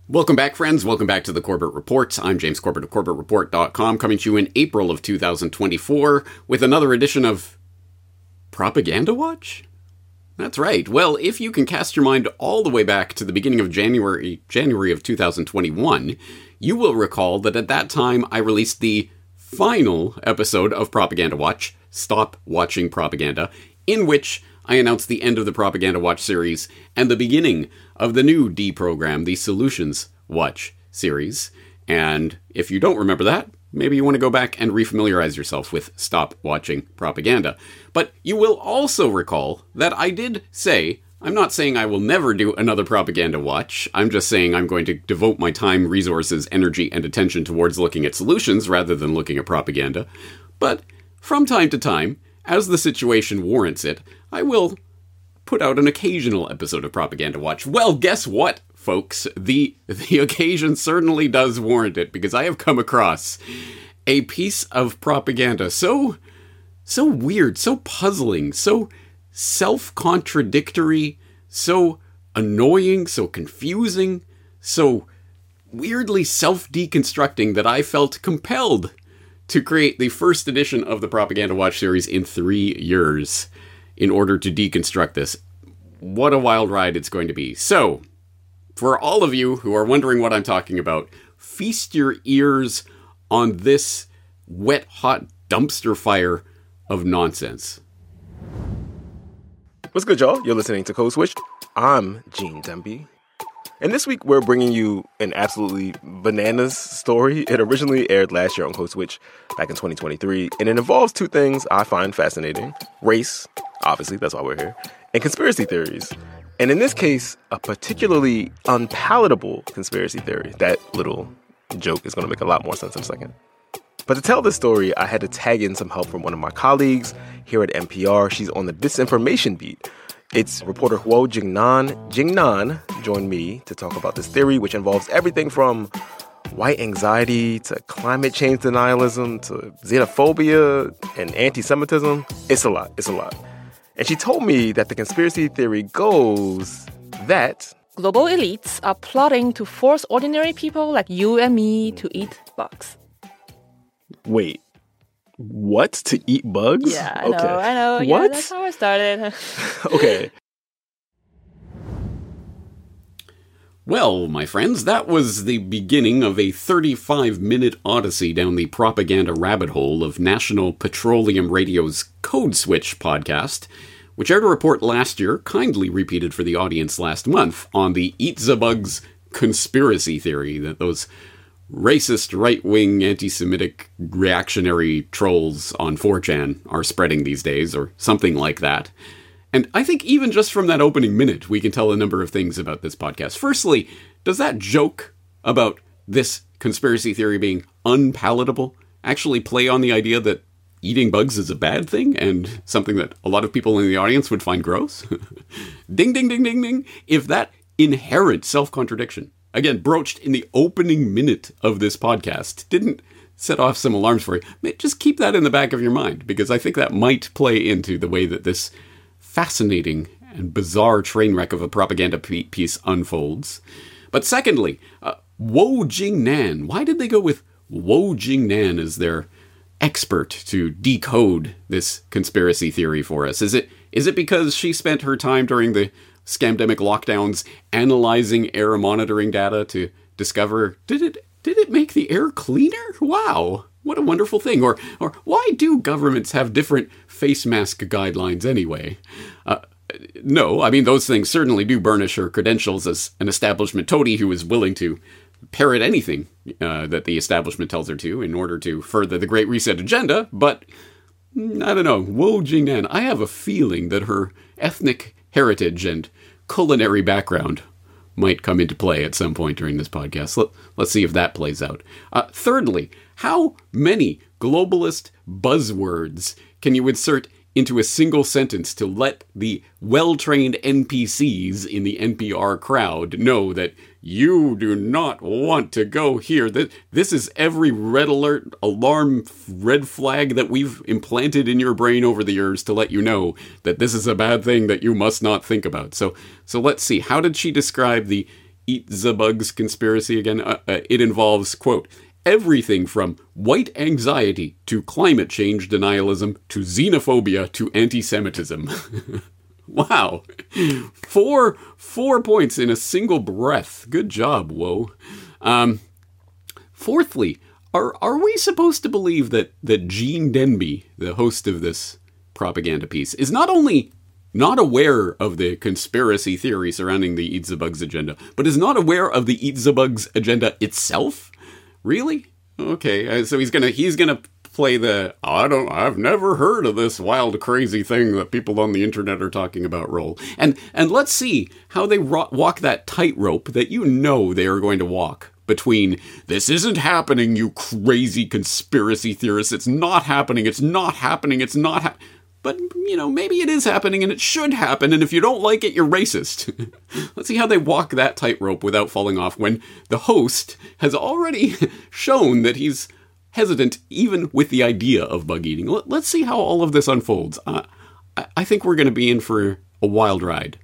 Welcome back, friends. Welcome back to the Corbett Report. I'm James Corbett of CorbettReport.com, coming to you in April of 2024 with another edition of Propaganda Watch? That's right. Well, if you can cast your mind all the way back to the beginning of January of 2021, you will recall that at that time I released the final episode of Propaganda Watch, Stop Watching Propaganda, in which I announced the end of the Propaganda Watch series and the beginning of the new D program, the Solutions Watch series. And if you don't remember that, maybe you want to go back and refamiliarize yourself with Stop Watching Propaganda. But you will also recall that I did say, I'm not saying I will never do another Propaganda Watch, I'm just saying I'm going to devote my time, resources, energy, and attention towards looking at solutions rather than looking at propaganda. But from time to time, as the situation warrants it, I will put out an occasional episode of Propaganda Watch. Well, guess what, folks? The occasion certainly does warrant it, because I have come across a piece of propaganda so weird, so puzzling, so self-contradictory, so annoying, so confusing, so weirdly self-deconstructing that I felt compelled to create the first edition of the Propaganda Watch series in 3 years in order to deconstruct this. What a wild ride it's going to be. So, for all of you who are wondering what I'm talking about, feast your ears on this wet-hot dumpster fire of nonsense. What's good, y'all? You're listening to Code Switch. I'm Gene Demby. And this week, we're bringing you an absolutely bananas story. It originally aired last year on Code Switch back in 2023, and it involves two things I find fascinating. Race, obviously, that's why we're here, and conspiracy theories. And in this case, a particularly unpalatable conspiracy theory. That little joke is going to make a lot more sense in a second. But to tell this story, I had to tag in some help from one of my colleagues here at NPR. She's on the disinformation beat. It's reporter Huo Jingnan. Jingnan joined me to talk about this theory, which involves everything from white anxiety to climate change denialism to xenophobia and anti-Semitism. It's a lot. And she told me that the conspiracy theory goes that global elites are plotting to force ordinary people like you and me to eat bugs. Wait. What? To eat bugs? Yeah, I know. What? Yeah, that's how I started. Okay. Well, my friends, that was the beginning of a 35-minute odyssey down the propaganda rabbit hole of National Petroleum Radio's Code Switch podcast, which aired a report last year, kindly repeated for the audience last month, on the Eat the Bugs conspiracy theory that those racist, right-wing, anti-Semitic, reactionary trolls on 4chan are spreading these days, or something like that. And I think even just from that opening minute, we can tell a number of things about this podcast. Firstly, does that joke about this conspiracy theory being unpalatable actually play on the idea that eating bugs is a bad thing and something that a lot of people in the audience would find gross? Ding, ding, ding, ding, ding. If that inherent self-contradiction, again, broached in the opening minute of this podcast, didn't set off some alarms for you, just keep that in the back of your mind, because I think that might play into the way that this fascinating and bizarre train wreck of a propaganda piece unfolds. But secondly, Huo Jingnan. Why did they go with Huo Jingnan as their expert to decode this conspiracy theory for us? Is it because she spent her time during the scamdemic lockdowns analyzing air monitoring data to discover, did it make the air cleaner? Wow, what a wonderful thing. Or why do governments have different face mask guidelines anyway? No, I mean, those things certainly do burnish her credentials as an establishment toady who is willing to parrot anything that the establishment tells her to in order to further the Great Reset agenda, but I don't know, Huo Jingnan, I have a feeling that her ethnic heritage and culinary background might come into play at some point during this podcast. Let's see if that plays out. Thirdly, how many globalist buzzwords can you insert into a single sentence to let the well-trained NPCs in the NPR crowd know that you do not want to go here? This is every red alert, alarm, red flag that we've implanted in your brain over the years to let you know that this is a bad thing that you must not think about. So let's see. How did she describe the Eat the Bugs conspiracy again? It involves, quote, everything from white anxiety to climate change denialism to xenophobia to anti-Semitism. Wow. Four points in a single breath. Good job, Woe. Fourthly, are we supposed to believe that Gene Demby, the host of this propaganda piece, is not only not aware of the conspiracy theory surrounding the Eat the Bugs agenda, but is not aware of the Eat the Bugs agenda itself? Really? Okay, so he's gonna play the I've never heard of this wild, crazy thing that people on the internet are talking about role. And let's see how they walk that tightrope that you know they are going to walk between this isn't happening, you crazy conspiracy theorists, it's not happening, but, maybe it is happening and it should happen, and if you don't like it, you're racist. Let's see how they walk that tightrope without falling off when the host has already shown that he's hesitant even with the idea of bug eating. Let's see how all of this unfolds. I think we're going to be in for a wild ride.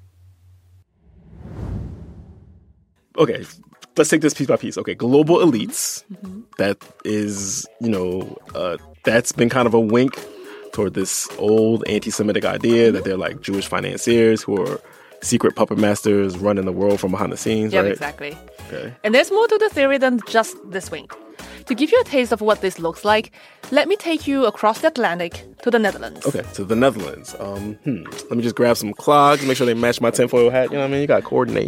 Okay, let's take this piece by piece. Okay, global elites. That is, that's been kind of a wink toward this old anti-Semitic idea that they're like Jewish financiers who are secret puppet masters running the world from behind the scenes, yeah, right? Exactly. Okay. And there's more to the theory than just this wink. To give you a taste of what this looks like, let me take you across the Atlantic to the Netherlands. Okay, to the Netherlands. Let me just grab some clogs, make sure they match my tinfoil hat. You know what I mean? You gotta coordinate.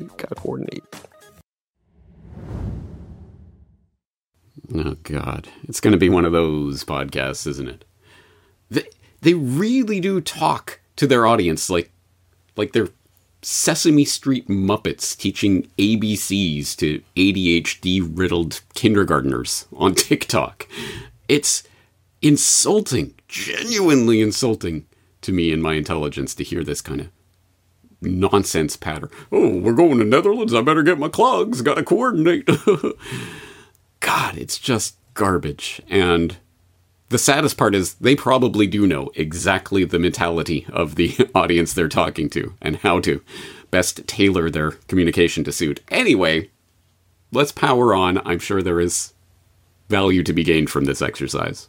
Oh, God. It's going to be one of those podcasts, isn't it? They really do talk to their audience like they're Sesame Street Muppets teaching ABCs to ADHD-riddled kindergartners on TikTok. It's insulting, genuinely insulting to me and my intelligence to hear this kind of nonsense patter. Oh, we're going to Netherlands. I better get my clogs. Got to coordinate. God, it's just garbage. And the saddest part is they probably do know exactly the mentality of the audience they're talking to and how to best tailor their communication to suit. Anyway, let's power on. I'm sure there is value to be gained from this exercise.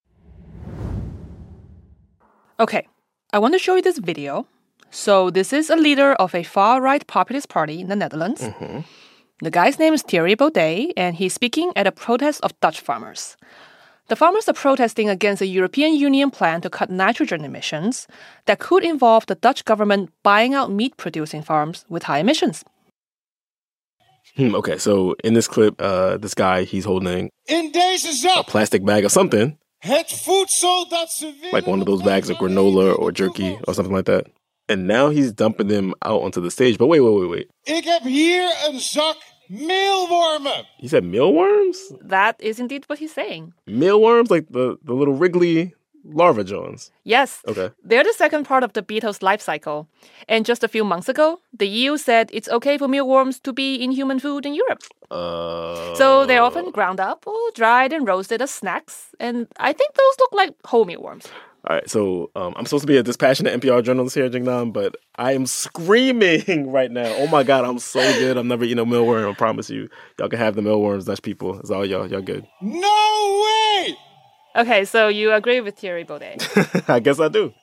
Okay, I want to show you this video. So this is a leader of a far-right populist party in the Netherlands. The guy's name is Thierry Baudet, and he's speaking at a protest of Dutch farmers. The farmers are protesting against a European Union plan to cut nitrogen emissions that could involve the Dutch government buying out meat-producing farms with high emissions. Okay, so in this clip, this guy, he's holding a plastic bag of something. Like one of those bags of granola or jerky or something like that. And now he's dumping them out onto the stage. But wait. Ik heb hier een zak mealwormen. He said mealworms? That is indeed what he's saying. Mealworms? Like the little wriggly larva Jones? Yes. Okay. They're the second part of the beetle's life cycle. And just a few months ago, the EU said it's okay for mealworms to be in human food in Europe. So they're often ground up or dried and roasted as snacks. And I think those look like whole mealworms. All right, so I'm supposed to be a dispassionate NPR journalist here, Jingnan, but I am screaming right now. Oh my God, I'm so good. I'm never eating a mealworm, I promise you. Y'all can have the mealworms, Dutch people. It's all y'all good. No way! Okay, so you agree with Thierry Baudet? I guess I do.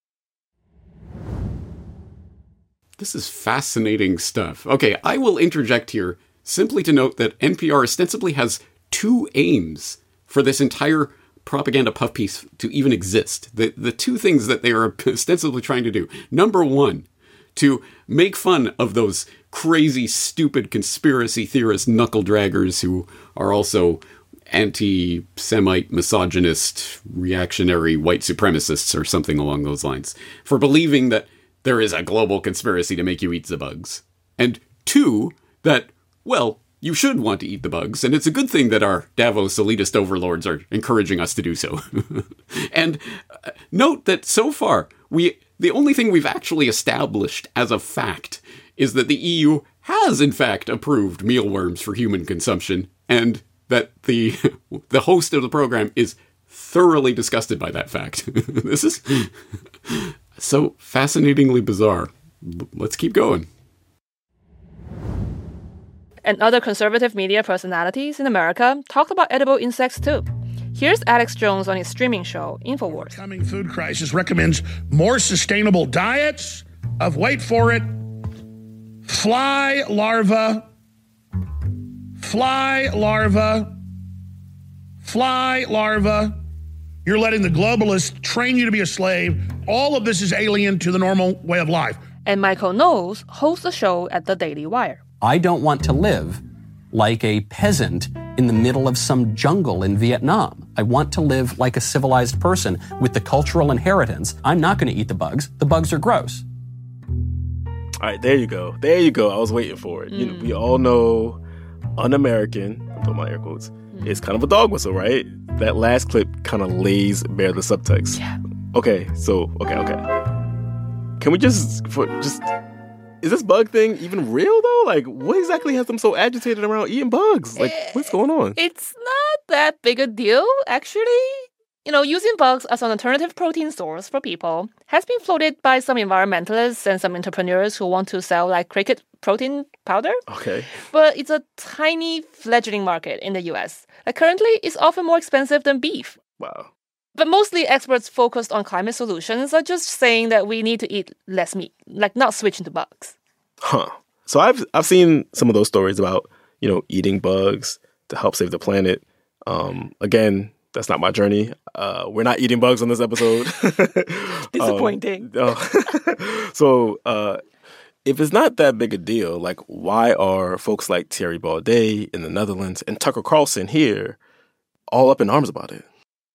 This is fascinating stuff. Okay, I will interject here simply to note that NPR ostensibly has two aims for this entire propaganda puff piece to even exist. The two things that they are ostensibly trying to do. Number one, to make fun of those crazy, stupid conspiracy theorist knuckle draggers who are also anti-Semite, misogynist, reactionary white supremacists or something along those lines, for believing that there is a global conspiracy to make you eat the bugs. And two, that, well, you should want to eat the bugs, and it's a good thing that our Davos elitist overlords are encouraging us to do so. And note that so far, the only thing we've actually established as a fact is that the EU has in fact approved mealworms for human consumption, and that the host of the program is thoroughly disgusted by that fact. This is so fascinatingly bizarre. Let's keep going. And other conservative media personalities in America talked about edible insects too. Here's Alex Jones on his streaming show, InfoWars. Coming food crisis recommends more sustainable diets of, wait for it, fly larvae. You're letting the globalists train you to be a slave. All of this is alien to the normal way of life. And Michael Knowles hosts a show at The Daily Wire. I don't want to live like a peasant in the middle of some jungle in Vietnam. I want to live like a civilized person with the cultural inheritance. I'm not going to eat the bugs. The bugs are gross. All right, there you go. I was waiting for it. You know, we all know un-American, I'm putting my air quotes, is kind of a dog whistle, right? That last clip kind of lays bare the subtext. Yeah. Okay. Can we just, is this bug thing even real though? Like, what exactly has them so agitated around eating bugs? Like, what's going on? It's not that big a deal, actually. You know, using bugs as an alternative protein source for people has been floated by some environmentalists and some entrepreneurs who want to sell like cricket protein powder. Okay. But it's a tiny fledgling market in the US. Like currently, it's often more expensive than beef. Wow. But mostly experts focused on climate solutions are just saying that we need to eat less meat, like not switching to bugs. Huh. So I've seen some of those stories about, you know, eating bugs to help save the planet. Again, that's not my journey. We're not eating bugs on this episode. Disappointing. So if it's not that big a deal, like why are folks like Thierry Baudet in the Netherlands and Tucker Carlson here all up in arms about it?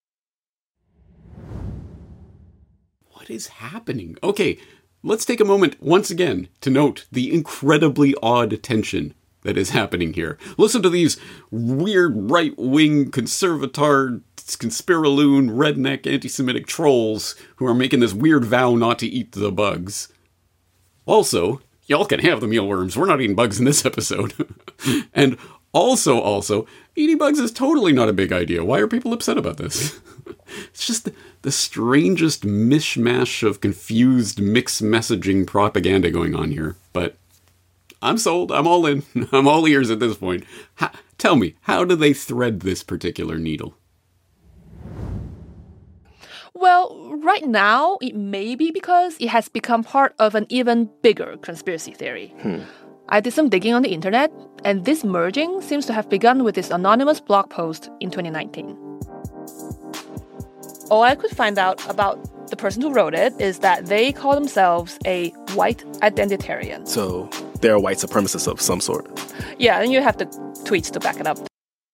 What is happening? Okay, let's take a moment once again to note the incredibly odd tension that is happening here. Listen to these weird right-wing conservatard, conspiraloon, redneck, anti-Semitic trolls who are making this weird vow not to eat the bugs. Also, y'all can have the mealworms. We're not eating bugs in this episode. And also, eating bugs is totally not a big idea. Why are people upset about this? It's just the strangest mishmash of confused mixed messaging propaganda going on here. But I'm sold. I'm all in. I'm all ears at this point. Tell me, how do they thread this particular needle? Well, right now, it may be because it has become part of an even bigger conspiracy theory. I did some digging on the internet, and this merging seems to have begun with this anonymous blog post in 2019. All I could find out about the person who wrote it is that they call themselves a white identitarian. So they're a white supremacist of some sort. Yeah, and you have the tweets to back it up.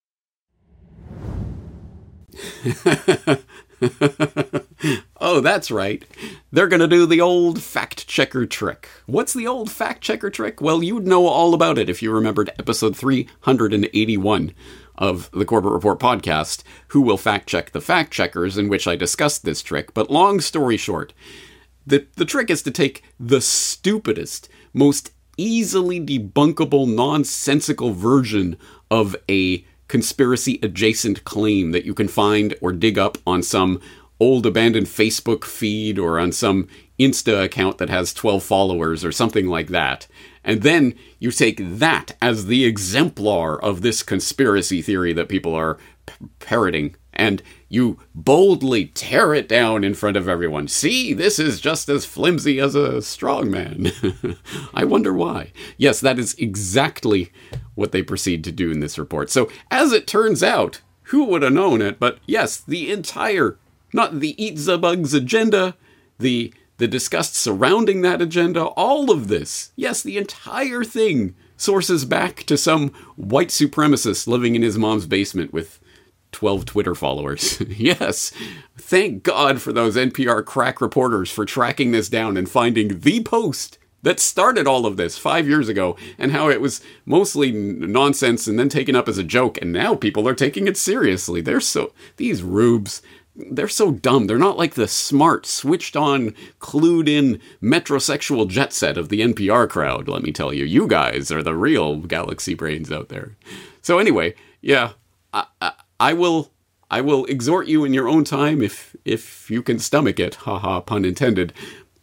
Oh, that's right. They're going to do the old fact-checker trick. What's the old fact-checker trick? Well, you'd know all about it if you remembered episode 381 of the Corbett Report podcast, Who Will Fact-Check the Fact-Checkers, in which I discussed this trick. But long story short, the trick is to take the stupidest, most easily debunkable, nonsensical version of a conspiracy-adjacent claim that you can find or dig up on some old abandoned Facebook feed or on some Insta account that has 12 followers or something like that. And then you take that as the exemplar of this conspiracy theory that people are parroting, and you boldly tear it down in front of everyone. See, this is just as flimsy as a strong man. I wonder why. Yes, that is exactly what they proceed to do in this report. So, as it turns out, who would have known it? But yes, the entire, not the Eat the Bugs agenda, the disgust surrounding that agenda, all of this, yes, the entire thing sources back to some white supremacist living in his mom's basement with 12 Twitter followers. Yes, thank God for those NPR crack reporters for tracking this down and finding the post that started all of this 5 years ago, and how it was mostly nonsense and then taken up as a joke, and now people are taking it seriously. These rubes, they're so dumb. They're not like the smart, switched-on, clued-in, metrosexual jet set of the NPR crowd, let me tell you. You guys are the real galaxy brains out there. So anyway, yeah, I will exhort you in your own time, if you can stomach it, haha, pun intended.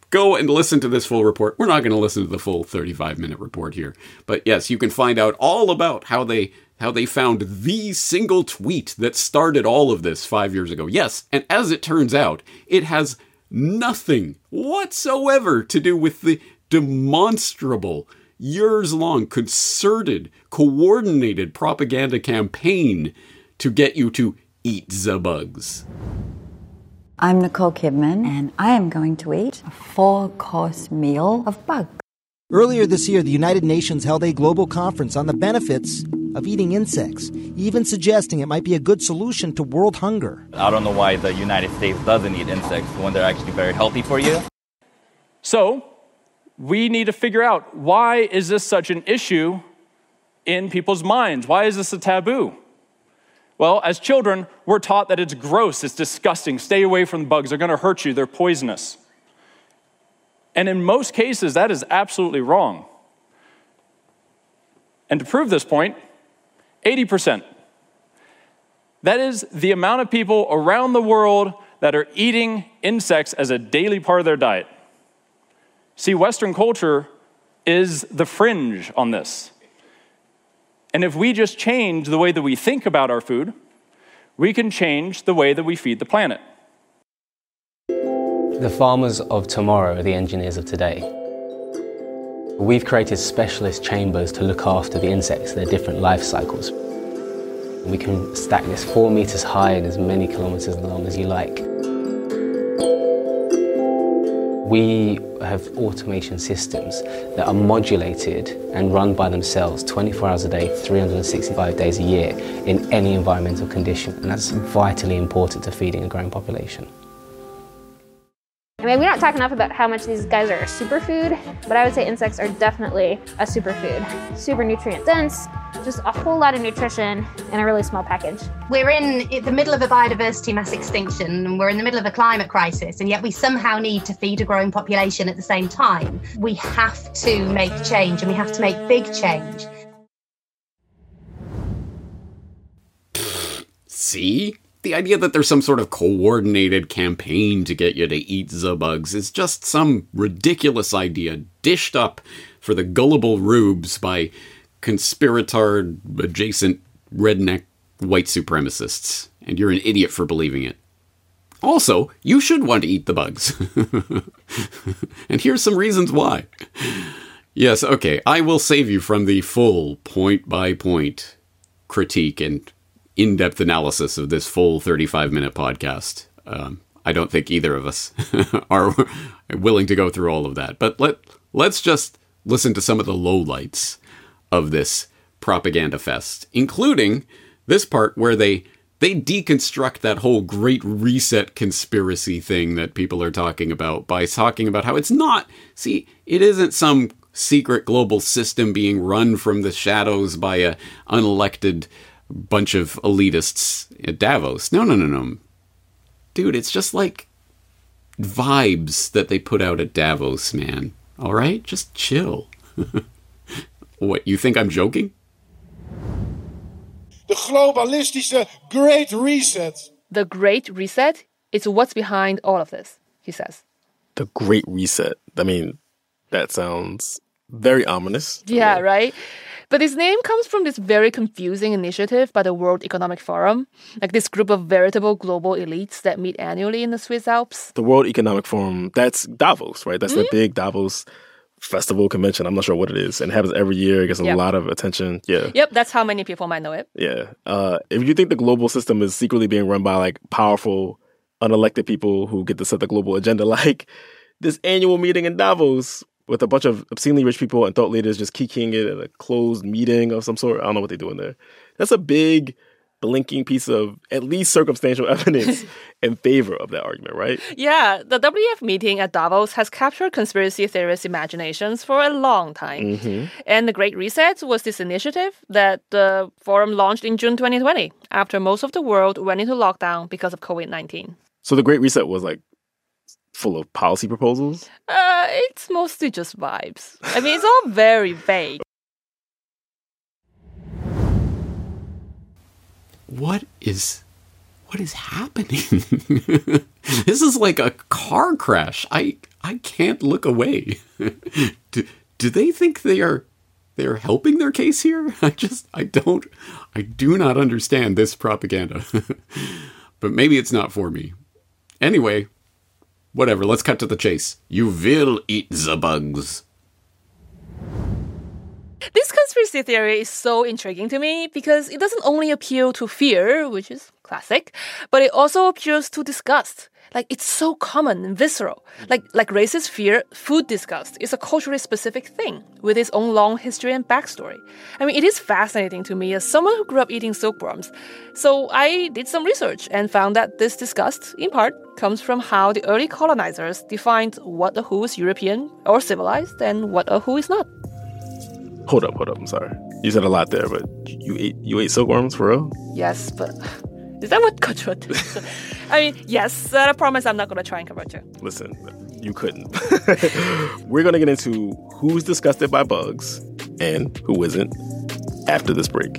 go and listen to this full report. We're not going to listen to the full 35-minute report here. But yes, you can find out all about how they found the single tweet that started all of this 5 years ago. Yes, and as it turns out, it has nothing whatsoever to do with the demonstrable, years-long, concerted, coordinated propaganda campaign to get you to eat the bugs. I'm Nicole Kidman, and I am going to eat a 4-course meal of bugs. Earlier this year, the United Nations held a global conference on the benefits of eating insects, even suggesting it might be a good solution to world hunger. I don't know why the United States doesn't eat insects when they're actually very healthy for you. So, we need to figure out, why is this such an issue in people's minds? Why is this a taboo? Well, as children, we're taught that it's gross, it's disgusting, stay away from the bugs, they're going to hurt you, they're poisonous. And in most cases, that is absolutely wrong. And to prove this point, 80%. That is the amount of people around the world that are eating insects as a daily part of their diet. See, Western culture is the fringe on this. And if we just change the way that we think about our food, we can change the way that we feed the planet. The farmers of tomorrow are the engineers of today. We've created specialist chambers to look after the insects, their different life cycles. We can stack this 4 meters high and as many kilometers long as you like. We have automation systems that are modulated and run by themselves 24 hours a day, 365 days a year in any environmental condition. And that's vitally important to feeding a growing population. I mean, we don't talk enough about how much these guys are a superfood, but I would say insects are definitely a superfood. Super nutrient dense, just a whole lot of nutrition in a really small package. We're in the middle of a biodiversity mass extinction, and we're in the middle of a climate crisis, and yet we somehow need to feed a growing population at the same time. We have to make change, and we have to make big change. See? The idea that there's some sort of coordinated campaign to get you to eat the bugs is just some ridiculous idea dished up for the gullible rubes by conspirator-adjacent redneck white supremacists. And you're an idiot for believing it. Also, you should want to eat the bugs. And here's some reasons why. Yes, okay, I will save you from the full point-by-point critique and in-depth analysis of this full 35-minute podcast. I don't think either of us are willing to go through all of that. But let's just listen to some of the lowlights of this propaganda fest, including this part where they deconstruct that whole Great Reset conspiracy thing that people are talking about by talking about how it's not. See, it isn't some secret global system being run from the shadows by a unelected bunch of elitists at Davos. No. Dude, it's just like vibes that they put out at Davos, man. All right? Just chill. What, you think I'm joking? The globalistische Great Reset. The Great Reset is what's behind all of this, he says. The Great Reset. I mean, that sounds very ominous. Yeah, right? But this name comes from this very confusing initiative by the World Economic Forum, like this group of veritable global elites that meet annually in the Swiss Alps. The World Economic Forum, that's Davos, right? That's the big Davos festival convention. I'm not sure what it is. And it happens every year. It gets a lot of attention. Yeah. Yep, that's how many people might know it. Yeah. If you think the global system is secretly being run by like powerful, unelected people who get to set the global agenda, like this annual meeting in Davos with a bunch of obscenely rich people and thought leaders just kikiing it at a closed meeting of some sort. I don't know what they're doing there. That's a big blinking piece of at least circumstantial evidence in favor of that argument, right? Yeah, the WEF meeting at Davos has captured conspiracy theorists' imaginations for a long time. Mm-hmm. And the Great Reset was this initiative that the forum launched in June 2020, after most of the world went into lockdown because of COVID-19. So the Great Reset was like full of policy proposals? It's mostly just vibes. I mean, it's all very vague. What is what is happening? This is like a car crash. I can't look away. Do they think they are helping their case here? I do not understand this propaganda. But maybe it's not for me. Anyway, whatever, let's cut to the chase. You will eat the bugs. This conspiracy theory is so intriguing to me because it doesn't only appeal to fear, which is classic, but it also appeals to disgust. Like, it's so common and visceral. Like racist fear, food disgust is a culturally specific thing with its own long history and backstory. I mean, it is fascinating to me as someone who grew up eating silkworms. So I did some research and found that this disgust, in part, comes from how the early colonizers defined what a who is European or civilized and what a who is not. Hold up, I'm sorry. You said a lot there, but you ate silkworms for real? Yes, but is that what got you? I mean, yes, I promise I'm not going to try and convert you. Listen, you couldn't. We're going to get into who's disgusted by bugs and who isn't after this break.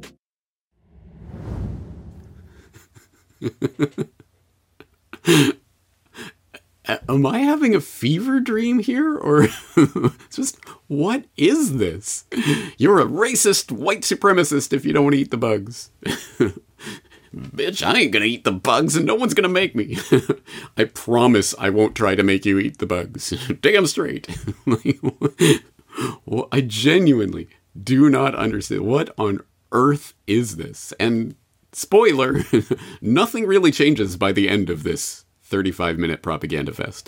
Am I having a fever dream here? Or just, what is this? You're a racist white supremacist if you don't eat the bugs. Bitch, I ain't gonna eat the bugs and no one's gonna make me. I promise I won't try to make you eat the bugs. Damn straight. Well, I genuinely do not understand. What on earth is this? And spoiler, nothing really changes by the end of this 35-minute propaganda fest.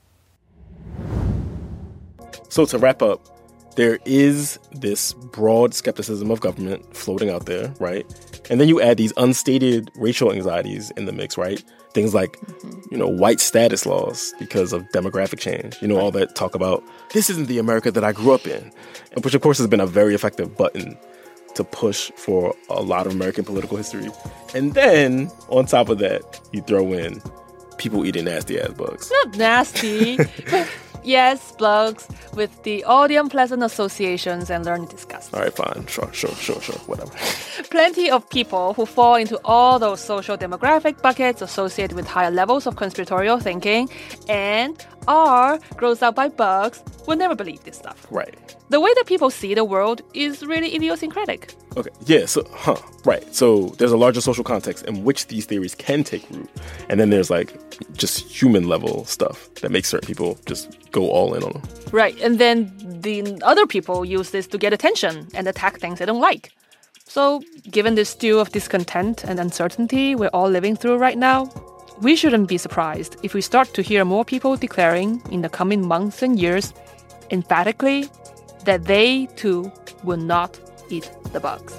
So to wrap up, there is this broad skepticism of government floating out there, right? And then you add these unstated racial anxieties in the mix, right? Things like, white status laws because of demographic change. All that talk about, this isn't the America that I grew up in. Which, of course, has been a very effective button to push for a lot of American political history. And then, on top of that, you throw in people eating nasty-ass bugs. Not nasty, but yes, bugs with all the unpleasant associations and learning disgust. All right, fine. Sure, whatever. Plenty of people who fall into all those social demographic buckets associated with higher levels of conspiratorial thinking and are grossed out by bugs will never believe this stuff. Right. The way that people see the world is really idiosyncratic. Okay, yeah, right. So there's a larger social context in which these theories can take root. And then there's just human level stuff that makes certain people just go all in on them. Right, and then the other people use this to get attention and attack things they don't like. So given this stew of discontent and uncertainty we're all living through right now, we shouldn't be surprised if we start to hear more people declaring in the coming months and years emphatically that they, too, will not eat the bugs.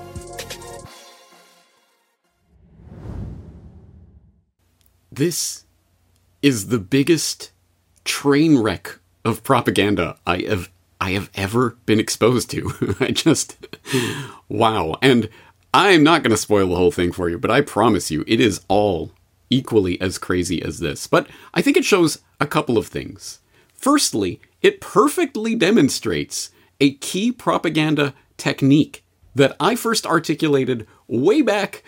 This is the biggest train wreck of propaganda I have ever been exposed to. Wow. And I'm not going to spoil the whole thing for you, but I promise you, it is all equally as crazy as this. But I think it shows a couple of things. Firstly, it perfectly demonstrates a key propaganda technique that I first articulated way back,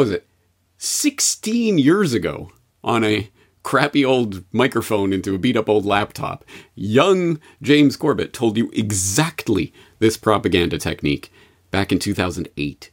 16 years ago on a crappy old microphone into a beat-up old laptop. Young James Corbett told you exactly this propaganda technique back in 2008.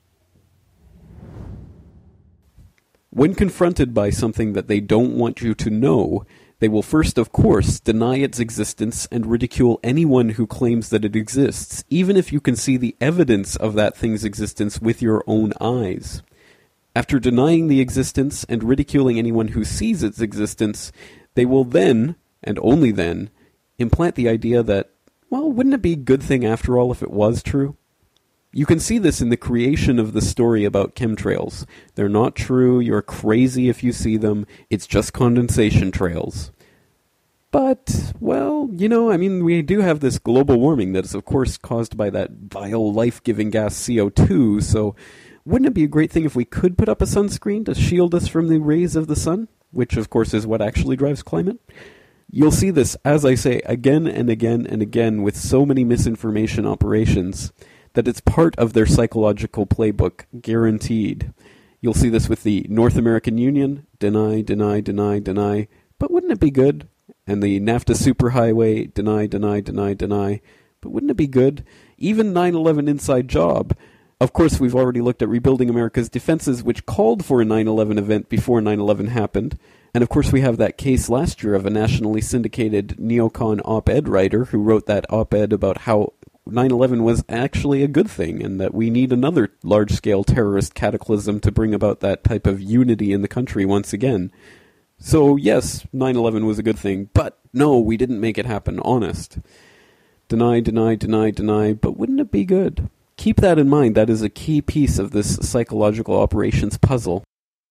When confronted by something that they don't want you to know, they will first, of course, deny its existence and ridicule anyone who claims that it exists, even if you can see the evidence of that thing's existence with your own eyes. After denying the existence and ridiculing anyone who sees its existence, they will then, and only then, implant the idea that, wouldn't it be a good thing after all if it was true? You can see this in the creation of the story about chemtrails. They're not true, you're crazy if you see them, it's just condensation trails. But, we do have this global warming that is, of course, caused by that vile life-giving gas CO2, so wouldn't it be a great thing if we could put up a sunscreen to shield us from the rays of the sun? Which, of course, is what actually drives climate. You'll see this, as I say, again and again and again with so many misinformation operations that it's part of their psychological playbook, guaranteed. You'll see this with the North American Union, deny, deny, deny, deny, but wouldn't it be good? And the NAFTA Superhighway, deny, deny, deny, deny, but wouldn't it be good? Even 9/11 Inside Job. Of course, we've already looked at Rebuilding America's Defenses, which called for a 9/11 event before 9/11 happened. And of course, we have that case last year of a nationally syndicated neocon op-ed writer who wrote that op-ed about how 9/11 was actually a good thing and that we need another large-scale terrorist cataclysm to bring about that type of unity in the country once again. So yes, 9/11 was a good thing, but no, we didn't make it happen, honest. Deny, deny, deny, deny, but wouldn't it be good? Keep that in mind. That is a key piece of this psychological operations puzzle.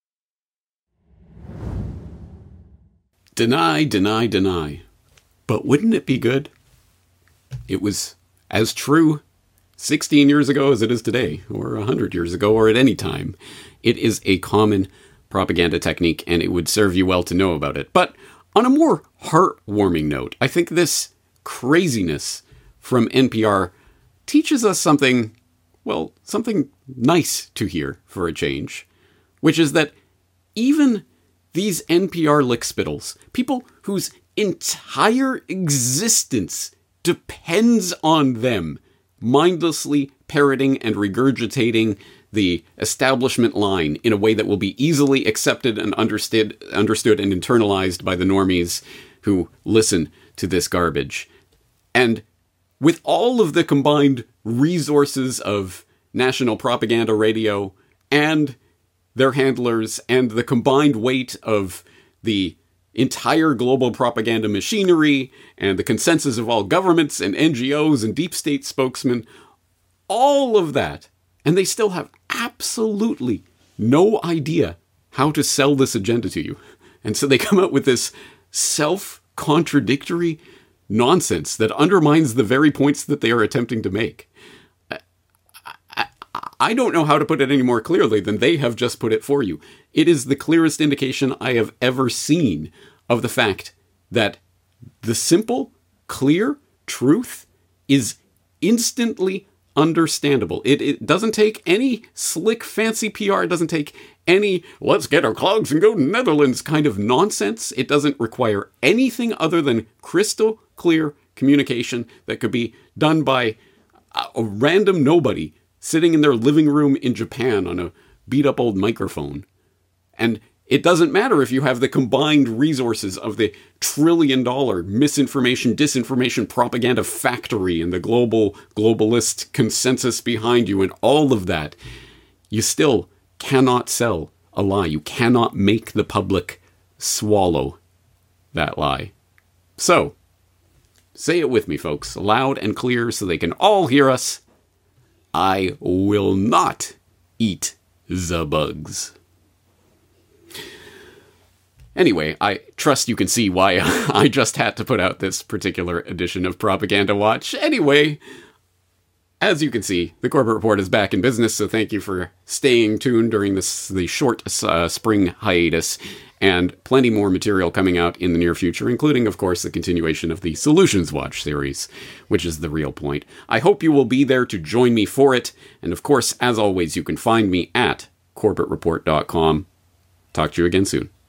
Deny, deny, deny. But wouldn't it be good? It was as true 16 years ago as it is today, or 100 years ago, or at any time. It is a common propaganda technique, and it would serve you well to know about it. But on a more heartwarming note, I think this craziness from NPR teaches us something, well, something nice to hear for a change, which is that even these NPR lickspittles, people whose entire existence depends on them, mindlessly parroting and regurgitating the establishment line in a way that will be easily accepted and understood and internalized by the normies who listen to this garbage. And with all of the combined resources of National Propaganda Radio and their handlers and the combined weight of the entire global propaganda machinery and the consensus of all governments and NGOs and deep state spokesmen, all of that, and they still have absolutely no idea how to sell this agenda to you. And so they come out with this self-contradictory nonsense that undermines the very points that they are attempting to make. I don't know how to put it any more clearly than they have just put it for you. It is the clearest indication I have ever seen of the fact that the simple, clear truth is instantly understandable. It doesn't take any slick, fancy PR. It doesn't take any, let's get our clogs and go to Netherlands kind of nonsense. It doesn't require anything other than crystal clear communication that could be done by a random nobody sitting in their living room in Japan on a beat-up old microphone. And it doesn't matter if you have the combined resources of the trillion-dollar misinformation, disinformation, propaganda factory and the globalist consensus behind you and all of that. You still cannot sell a lie. You cannot make the public swallow that lie. So, say it with me, folks, loud and clear so they can all hear us. I will not eat the bugs. Anyway, I trust you can see why I just had to put out this particular edition of Propaganda Watch. Anyway, as you can see, the Corbett Report is back in business, so thank you for staying tuned during the short spring hiatus, and plenty more material coming out in the near future, including, of course, the continuation of the Solutions Watch series, which is the real point. I hope you will be there to join me for it, and of course, as always, you can find me at CorbettReport.com. Talk to you again soon.